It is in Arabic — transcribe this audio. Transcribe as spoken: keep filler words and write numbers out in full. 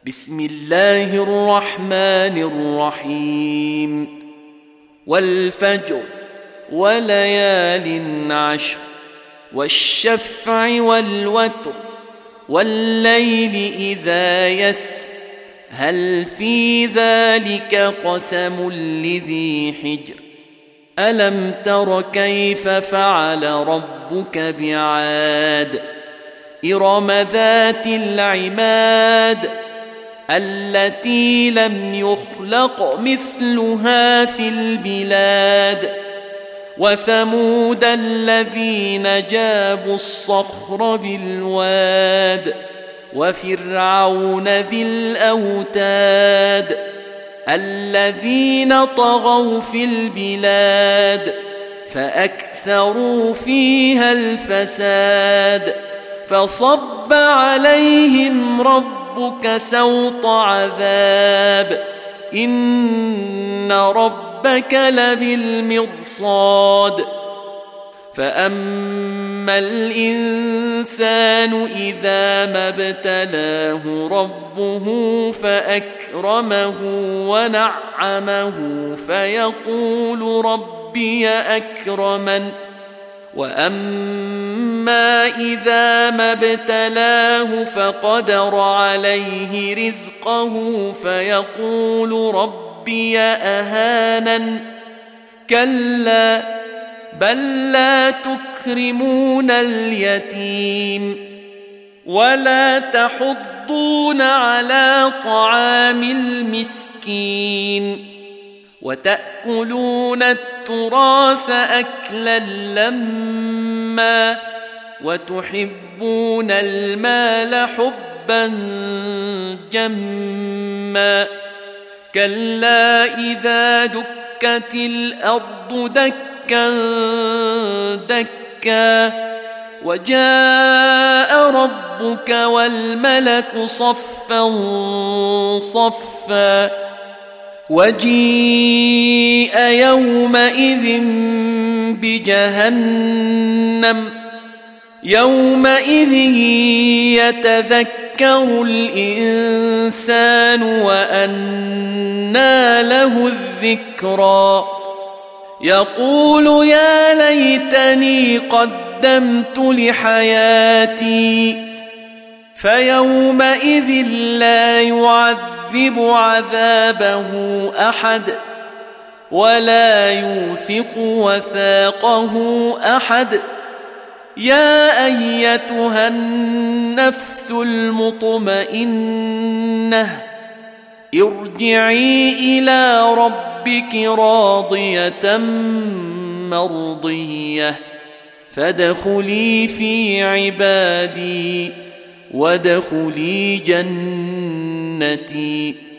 بسم الله الرحمن الرحيم والفجر وليال عشر والشفع والوتر والليل إذا يسر هل في ذلك قسم لذي حجر ألم تر كيف فعل ربك بعاد إرم ذات العماد التي لم يخلق مثلها في البلاد وثمود الذين جابوا الصخر بالواد وفرعون ذي الأوتاد الذين طغوا في البلاد فأكثروا فيها الفساد فصب عليهم ربك سوط عذاب إن ربك لبالمرصاد فأما الإنسان إذا ما ابتلاه ربه فأكرمه ونعمه فيقول ربي أكرمن وأما إذا ما ابتلاه فقدر عليه رزقه فيقول ربي أهانن كلا بل لا تكرمون اليتيم ولا تحضون على طعام المسكين وتأكلون التراث أكلا لما وتحبون المال حبا جما كلا إذا دكت الأرض دكا دكا وجاء ربك والملك صفا صفا وجيء يومئذ بجهنم يومئذ يتذكر الإنسان وأنى له الذكرى يقول يا ليتني قدمت لحياتي فيومئذ لا يعذب عذابه أحد ولا يوثق وثاقه أحد يا أيتها النفس المطمئنة ارجعي إلى ربك راضية مرضية فادخلي في عبادي وادخلي جنتي.